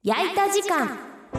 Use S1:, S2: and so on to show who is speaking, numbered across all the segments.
S1: 焼いた時間。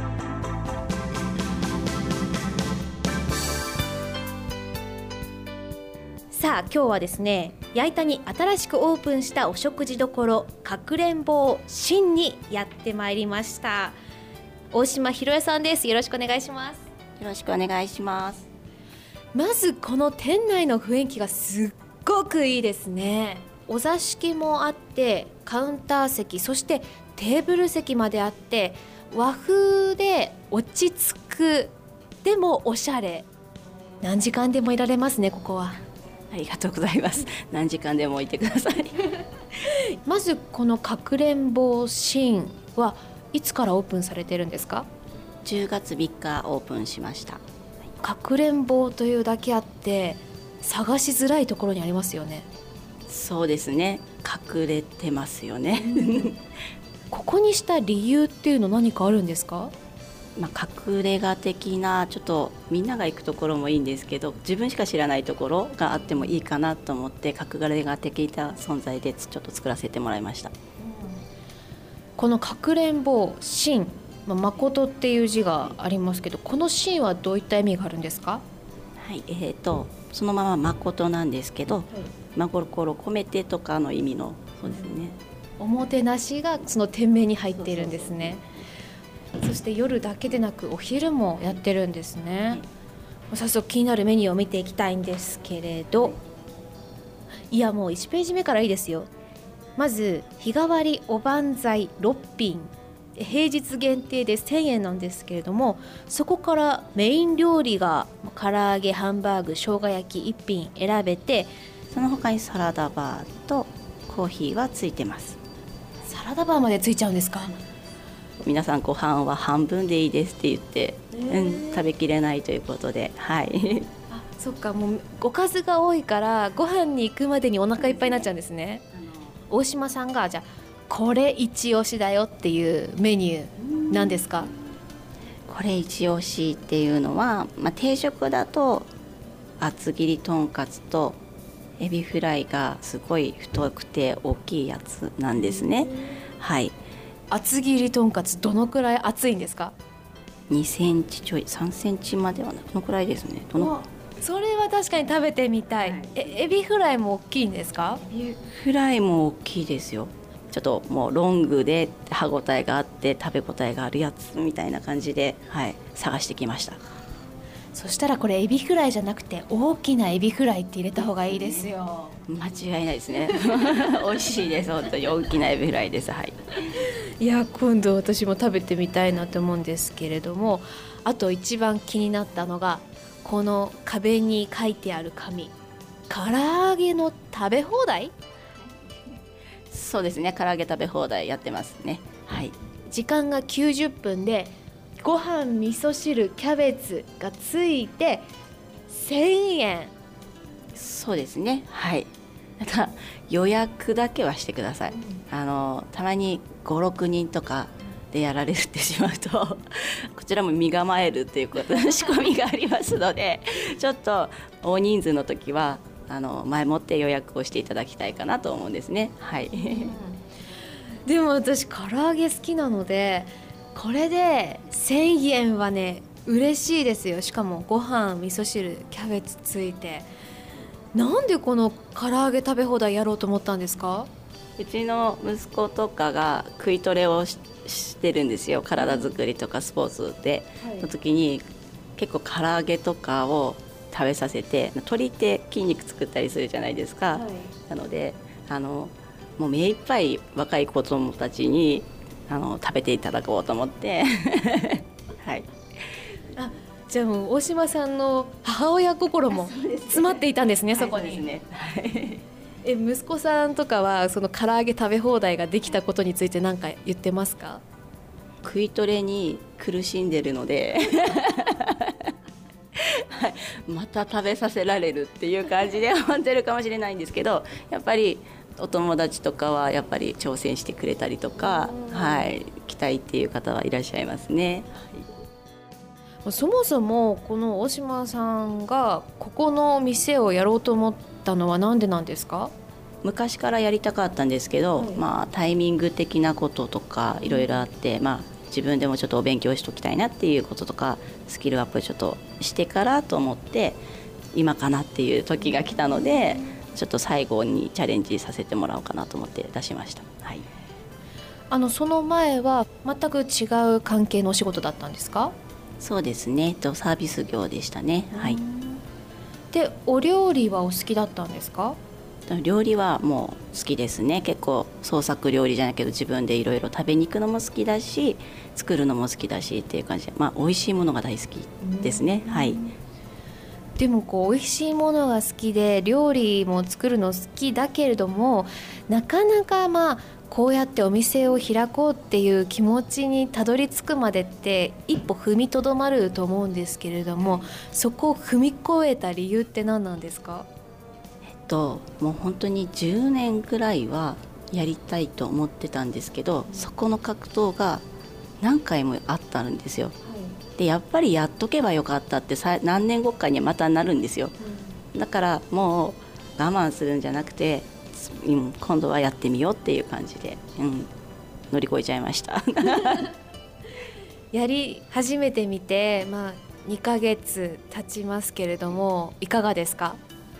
S1: さあ今日はですね、矢板に新しくオープンしたお食事処かくれんぼう新にやってまいりました。大島ひろえさんです。よろしくお願いします。
S2: よろしくお願いします。
S1: まずこの店内の雰囲気がすっごくいいですね。お座敷もあって、カウンター席、そしてテーブル席まであって、和風で落ち着く、でもおしゃれ。何時間でもいられますね、ここは。
S2: ありがとうございます。何時間でもいてください。
S1: まずこのかくれんぼうシーンはいつからオープンされてるんですか
S2: 10月3日オープンしました。
S1: かくれんぼうというだけあって探しづらいところにありますよね。
S2: そうですね、隠れてますよね。
S1: ここにした理由っていうの何かあるんですか？
S2: 隠れ家的な、ちょっとみんなが行くところもいいんですけど、自分しか知らないところがあってもいいかなと思って、隠れ家的な存在でちょっと作らせてもらいました。
S1: このかくれんぼう神、誠っていう字がありますけど、この神はどういった意味があるんですか？
S2: はい、そのまま誠なんですけど、真心込めてとかの意味の、そうですね、
S1: おもてなしがその店名に入っているんですね。そして夜だけでなくお昼もやってるんですね。早速気になるメニューを見ていきたいんですけれど、いやもう1ページ目からいいですよ。まず日替わりおばんざい6品、平日限定で1000円なんですけれども、そこからメイン料理が唐揚げ、ハンバーグ、生姜焼き1品選べて、
S2: その他にサラダバーとコーヒーはついてます。
S1: サラダバーまでついちゃうんですか？
S2: 皆さんご飯は半分でいいですって言って、食べきれないということで、はい。
S1: あ、そっか、もうおかずが多いからご飯に行くまでにお腹いっぱいになっちゃうんですね。大島さんがじゃあこれ一押しだよっていうメニューなんですか？
S2: これ一押しっていうのは、定食だと厚切りとんかつとエビフライがすごい太くて大きいやつなんですね。はい。
S1: 厚切りとんかつどのくらい厚いんですか
S2: ？2センチちょい、3センチまではなく、このくらいですね。
S1: それは確かに食べてみたい、はい、エビフライも大きいんですか？
S2: エビフライも大きいですよ。ちょっともうロングで歯ごたえがあって食べ応えがあるやつみたいな感じで、はい、探してきました。
S1: そしたらこれエビフライじゃなくて大きなエビフライって入れた方がいいですよ。
S2: 間違いないですね。美味しいです。本当に大きなエビフライです。はい。
S1: いや、今度私も食べてみたいなと思うんですけれども、あと一番気になったのがこの壁に書いてある紙、唐揚げの食べ放題。
S2: そうですね、唐揚げ食べ放題やってますね。はい。
S1: 時間が90分でご飯、味噌汁、キャベツがついて1000円。
S2: そうですね。はい。ただ予約だけはしてください。たまに5、6人とかでやられてしまうとこちらも身構えるということ仕込みがありますので、ちょっと大人数の時は前もって予約をしていただきたいかなと思うんですね。はい。
S1: でも私唐揚げ好きなので、これで1000円はね嬉しいですよ。しかもご飯、味噌汁、キャベツついて。なんでこの唐揚げ食べ放題やろうと思ったんですか？
S2: うちの息子とかが食いトレをしてるんですよ。体作りとかスポーツで、の時に結構唐揚げとかを食べさせて、鶏って筋肉作ったりするじゃないですか。なのでもう目いっぱい若い子供たちに食べていただこうと思ってはい。
S1: じゃあもう大島さんの母親心も詰まっていたんですね、そこに。
S2: そうですね。
S1: 息子さんとかはその唐揚げ食べ放題ができたことについて何か言ってますか？
S2: 食いトレに苦しんでるのではい、また食べさせられるっていう感じで思ってるかもしれないんですけど、やっぱりお友達とかはやっぱり挑戦してくれたりとか、はい、来たいっていう方はいらっしゃいますね。
S1: そもそもこの大島さんがここの店をやろうと思ったのは何でなんですか？
S2: 昔からやりたかったんですけど、タイミング的なこととかいろいろあって、 自分でもちょっとお勉強しておきたいなっていうこととかスキルアップちょっとしてからと思って今かなっていう時が来たのでちょっと最後にチャレンジさせてもらおうかなと思って出しました。はい、
S1: その前は全く違う関係のお仕事だったんですか？
S2: そうですね、サービス業でしたね。はい、
S1: でお料理はお好きだったんですか？
S2: 料理はもう好きですね。結構創作料理じゃないけど自分でいろいろ食べに行くのも好きだし作るのも好きだしっていう感じで、美味しいものが大好きですね。はい、
S1: でも美味しいものが好きで料理も作るの好きだけれどもなかなかこうやってお店を開こうっていう気持ちにたどり着くまでって一歩踏みとどまると思うんですけれども、そこを踏み越えた理由って何なんですか？
S2: もう本当に10年くらいはやりたいと思ってたんですけど、そこの格闘が何回もあったんですよ。でやっぱりやっとけばよかったって何年後かにまたなるんですよ。だからもう我慢するんじゃなくて、今度はやってみようっていう感じで、乗り越えちゃいました
S1: やり始めてみて、2ヶ月経ちますけれどもいかがですか？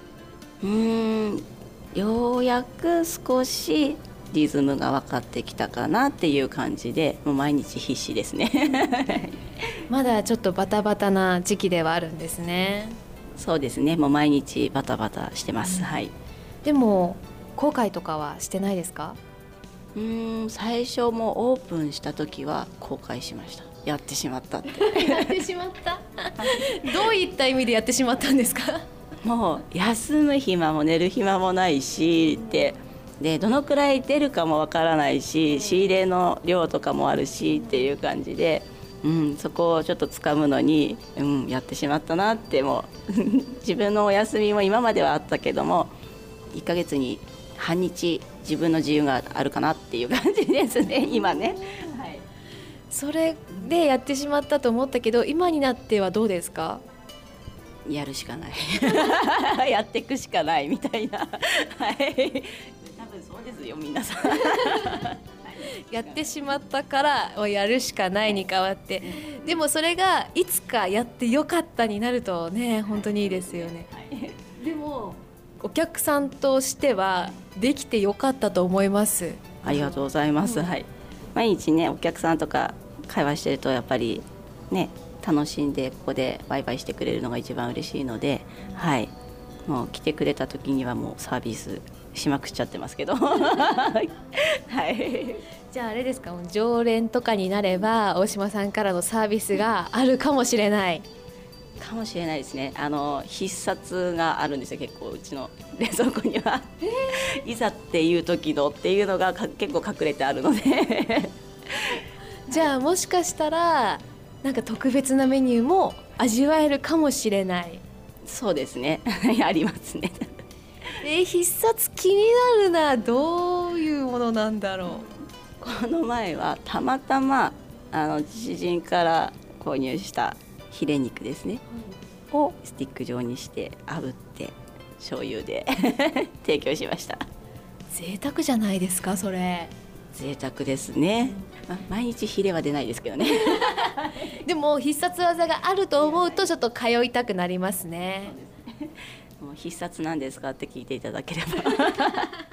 S2: ようやく少しリズムが分かってきたかなっていう感じで、もう毎日必死ですね
S1: まだちょっとバタバタな時期ではあるんですね。
S2: そうですね、もう毎日バタバタしてます。はい、
S1: でも後悔とかはしてないですか？
S2: 最初もオープンした時は後悔しました。やってしまったって
S1: やってしまったどういった意味でやってしまったんですか？
S2: もう休む暇も寝る暇もないしってで、どのくらい出るかもわからないし仕入れの量とかもあるしっていう感じで、そこをちょっと掴むのに、やってしまったなってもう自分のお休みも今まではあったけども1ヶ月に半日自分の自由があるかなっていう感じですね今ね。はい、
S1: それでやってしまったと思ったけど今になってはどうですか？
S2: やるしかないやっていくしかないみたいなはい、多分そうですよ皆さん
S1: やってしまったからやるしかないに変わって、でもそれがいつかやってよかったになるとね本当にいいですよね。でもお客さんとしてはできてよかったと思います。
S2: ありがとうございます。はい、毎日ねお客さんとか会話してるとやっぱりね楽しんでここでバイバイしてくれるのが一番嬉しいので、はい、もう来てくれた時にはもうサービスしまくっちゃってますけどはい、
S1: じゃああれですか、常連とかになれば大島さんからのサービスがあるかもしれない
S2: かもしれないですね。必殺があるんですよ結構うちの冷蔵庫には、いざっていう時のっていうのが結構隠れてあるので
S1: じゃあもしかしたらなんか特別なメニューも味わえるかもしれない。
S2: そうですねありますね
S1: 必殺気になるな。どういうものなんだろう。
S2: この前はたまたま知人から購入したヒレ肉ですね、をスティック状にして炙って醤油で提供しました。
S1: 贅沢じゃないですかそれ。
S2: 贅沢ですね、毎日ヒレは出ないですけどね
S1: でも必殺技があると思うとちょっと通いたくなりますね。
S2: もう必殺なんですかって聞いていただければ